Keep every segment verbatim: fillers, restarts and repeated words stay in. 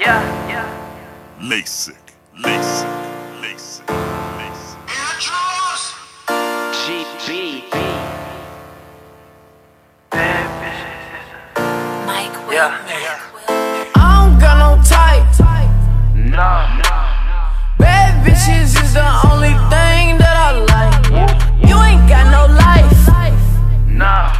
Yeah, yeah. LASIK, LASIK, LASIK, LASIK. G B. Mike Will. Yeah. I don't got no type. No. Bad bitches is the only thing that I like. You ain't got no life. No.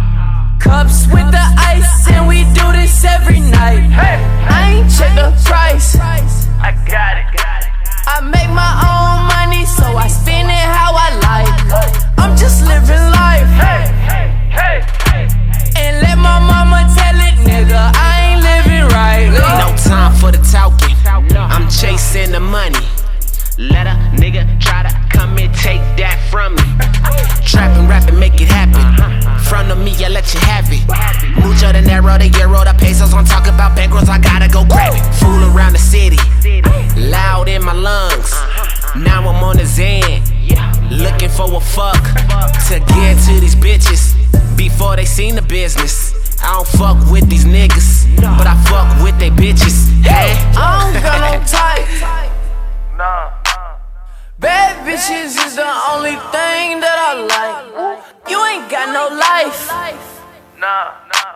Cups with the ice, and we do this every night. Hey, I ain't check the price. I got it. I make my own money, so I spend it how I like. I'm just living life. Hey, hey, hey, hey. And let my mama tell it, nigga, I ain't living right. No time for the talking. I'm chasing the money. Let a nigga try to come and take that from me. Trapping, rapping, make it happen. Front of me, I let you have it. Mucho dinero, the euro, the pesos. I'm talking about bankrolls, I gotta go grab it. Fool around the city, loud in my lungs. Now I'm on the Zen, looking for a fuck to get to these bitches before they seen the business. I don't fuck with these niggas, but I fuck with they bitches. Hey, I don't got no type. No. Bad bitches is the only thing that I like. You ain't got no life. No.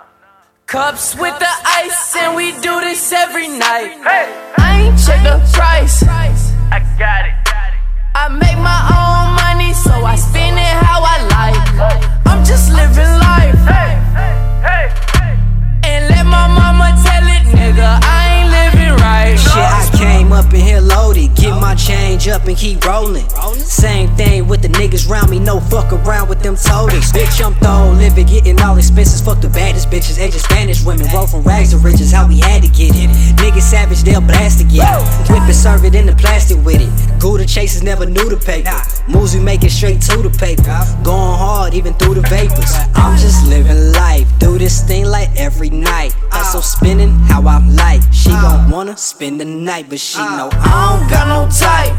Cups with the ice, and we do this every night. Hey, I ain't check the price. I got it. I make my own money, so I spend it how I like. I'm just living life. Hey, hey, hey. And let my mama tell it, nigga, I ain't living right. Shit, I came up in here loaded, get my change up and keep rolling. Same thing with the niggas round me, no fuck around with them totems. Bitch, I'm throw living, getting all expenses. Fuck the baddest bitches, they just Spanish women. Roll from rags to riches, how we had to get it. Niggas savage, they'll blast to get it. Whip it, serve it in the plastic with it. Gouda chasers never knew the paper. Moves we make it straight to the paper. Going hard even through the vapors. I'm just living life, do this thing like every night. Also spinning how I like. She gon' wanna spend the night, but she know I don't got no type.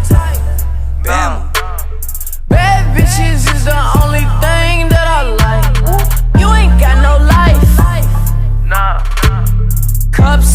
Bama. Bad bitches is the only thing that I like. You ain't got no life. No. Cups